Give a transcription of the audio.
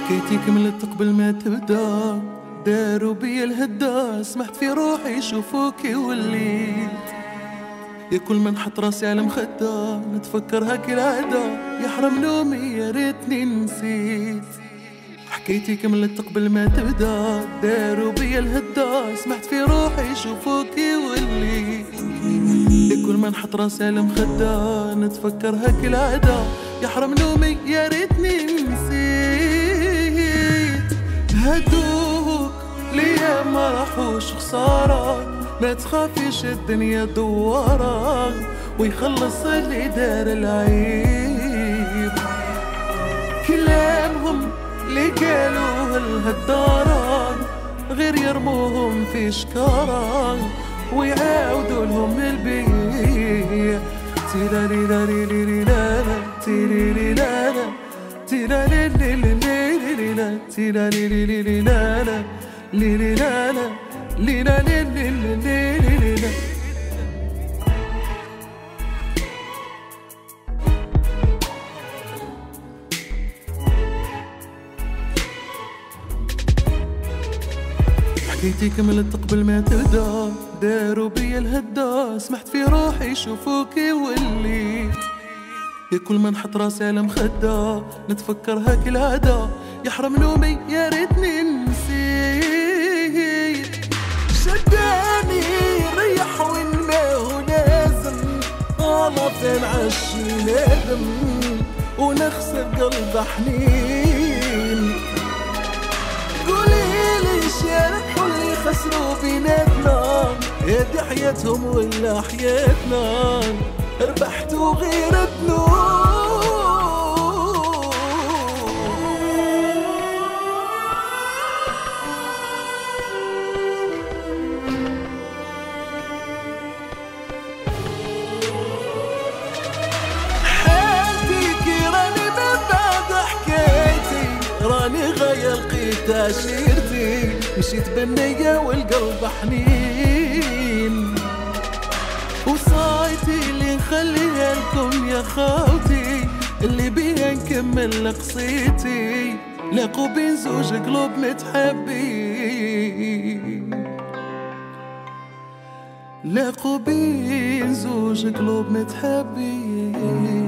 حكيتي كملت قبل ما تبدا، داروا بيا الهدا، سمحت في روحي شوفوكي وليت يا كل ما نحط راسي على مخدة نتفكر هاك العادة، يحرم نومي يا ريتني نسيت. حكيتي كملت قبل ما تبدا، داروا بيا الهدا، سمحت في روحي شوفوكي وليت يا كل ما نحط راسي على مخدة نتفكر هاك العادة، يحرم نومي يا ريتني نسيت. هدوك ليا ما راحوش خسارة، ما تخافيش الدنيا دوارة ويخلص اللي دار العيب. كلامهم اللي قالوه الهدارة غير يرموهم في شكارة ويعاودوا لهم البيع. تيراري لاري ليري لالا تيري لالا تيراري ليري لالا تيراري ليري لالا ليري لالا ليرا ليري لالا. حكيتي كملت قبل ما تبدا، داروا بيا الهدا، سمحت في روحي شوفوكي وليت يا كل ما نحط راسي على مخدة نتفكر هاك العادة، يحرم نومي يا ريتني نسيت. شداني ريح وين ما هو لازم، والله فين عشي نادم ونخسر قلب حنين. قوليلي شاركوا اللي خسروا بيناتنا، هادي حياتهم ولا حياتنا، ربحتوا غير الذنوب. حياتي راني من بعد حكايتي، راني غير لقيت عشيرتي، مشيت بالنية والقلب حنين، وصايتي اللي نخليها لكم يا خاوتي، اللي بيها نكمل قصيتي، لاقوا بين زوج قلوب متحبين، لاقوا بين زوج قلوب متحبين.